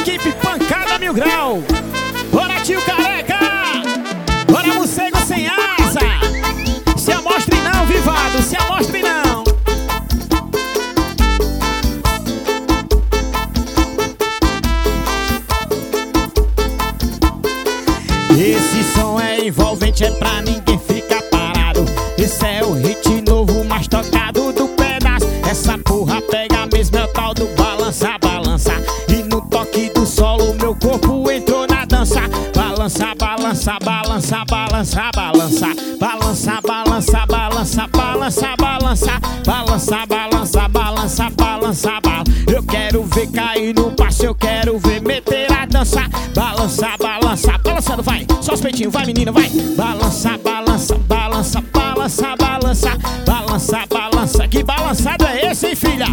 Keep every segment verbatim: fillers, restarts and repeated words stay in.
equipe Pancada Mil Grau. Bora, tio Careca. Bora, morcego sem asa. Se amostre não, vivado, se amostre não. Esse som é envolvente, é pra ninguém ficar parado. Esse é o hit novo, mais tocado do pedaço. Essa porra pega mesmo, é o tal do balança, balança. E no toque do solo, meu corpo entrou na dança. Balança, balança, balança, balança, balança. Balança, balança, balança, balança, balança. Balança, balança, balança, balança, balança. Eu quero ver cair no passo, eu quero ver meter a dança. Balança, balança, balançando, vai. Só os peitinhos, vai menina, vai. Balança, balança, balança, balança, balança. Balança, balança, que balançado é esse, hein, filha?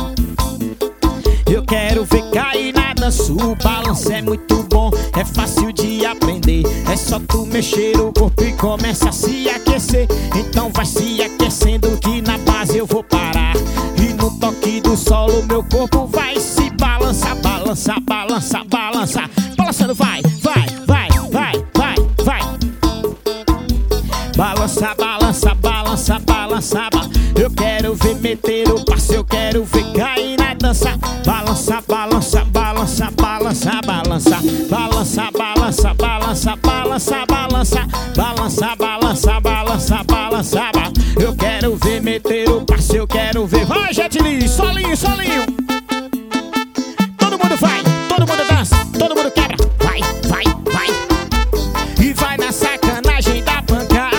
Eu quero ver cair na dança. O balanço é muito bom, é fácil de aprender. É só tu mexer o corpo e começa a se aquecer. Então vai se aquecendo que na base eu vou parar. E no toque do solo meu corpo vai se balançar. Balança, balança, balança. Balançando, vai, vai, vai, vai, vai, vai. Balança, balança, balança, balança, balança. Eu quero ver meter o passo, eu quero ver cair na dança. Balança, balança, balança, balança, balança. Balança, balança, balança, balança, balança. Balança, balança, balança, balança. Eu quero ver meter o passo, eu quero ver. Vai, Jet Li, solinho, solinho. Todo mundo vai, todo mundo dança, todo mundo quebra. Vai, vai, vai. E vai na sacanagem da pancada.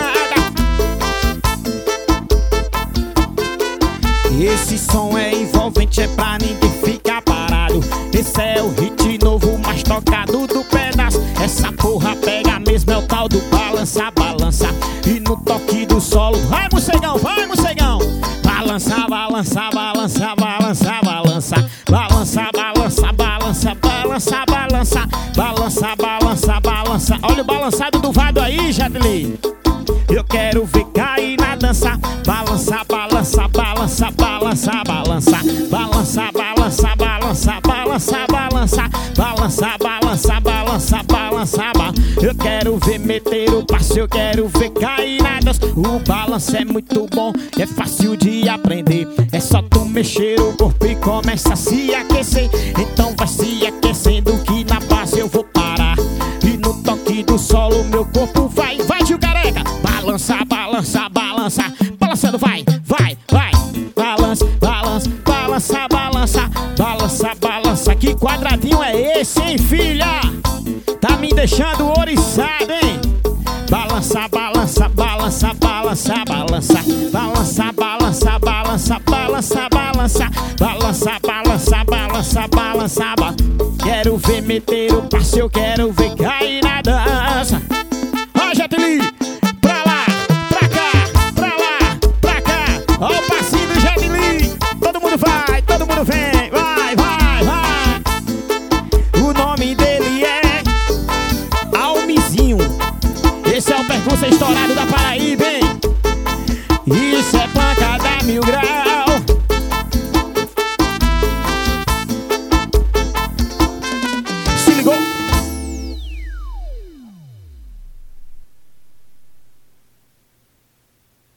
Esse som é envolvente, é pra ninguém ficar parado. Esse é o hit novo, mais tocado do pedaço. Essa porra pega mesmo, é o tal do balança, balança. E no toque do solo, vai morcegão, vai morcegão. Balança, balança, balança, balança, balança. Balança, balança, balança, balança, balança. Balança, balança, balança. Olha o balançado do vado aí, Jadli. Eu quero ver cair na dança. Balança, balança, balança, balança, balança. Balança, balança, balança, balança, balança. Balança, balança, balança, balança. Eu quero ver meter o passo, eu quero ver cair na dança. O balanço é muito bom, é fácil de aprender. É só tu mexer o corpo e começa a se aquecer. Então vai se aquecendo que na base eu vou parar. E no toque do solo meu corpo vai, vai, tio Careca. Balança, balança, balança. Balançando, vai, vai, vai. Balança, balança, balança, balança. Balança, balança. Que quadradinho é esse, hein, filha? Tá me deixando oriçado, hein? Balança, balança, balança, balança, balança. Balança, balança, balança, balança, balança. Balança, balança, balança, balança. Quero ver meter o passo, eu quero ver cair na dança. Ó, Jet Li, pra lá, pra cá, pra lá, pra cá. Ó o passinho do Jet Li. Todo mundo vai, todo mundo vem. Vai, vai, vai. O nome dele é Almizinho. Esse é o percurso estourado da Paraíba, hein? Isso é